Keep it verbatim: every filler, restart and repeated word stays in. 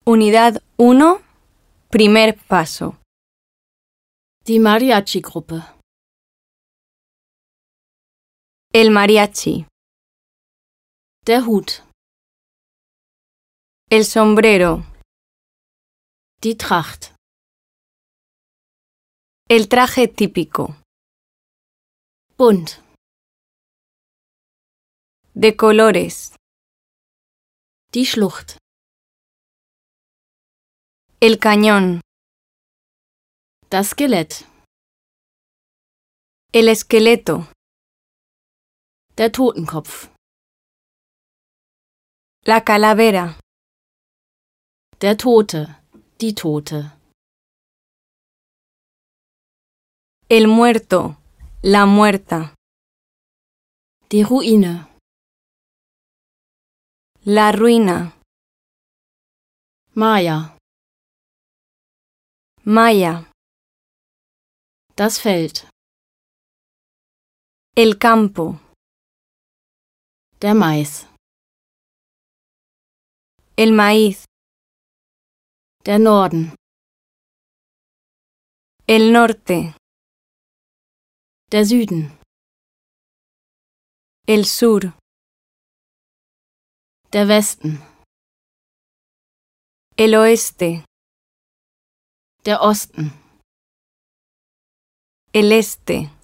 Unidad uno, primer paso. Die Mariachi-Gruppe. El mariachi. Der Hut. El sombrero. Die Tracht. El traje típico. Bunt. De colores. Die Schlucht. El cañón. Das Skelett. El esqueleto. Der Totenkopf. La calavera. Der Tote. Die Tote. El muerto. La muerta. Die Ruine. La ruina. Maya. Maya. Das Feld. El campo. Der Mais. El maíz. Der Norden. El norte. Der Süden. El sur. Der Westen. El oeste. Der Osten. El este.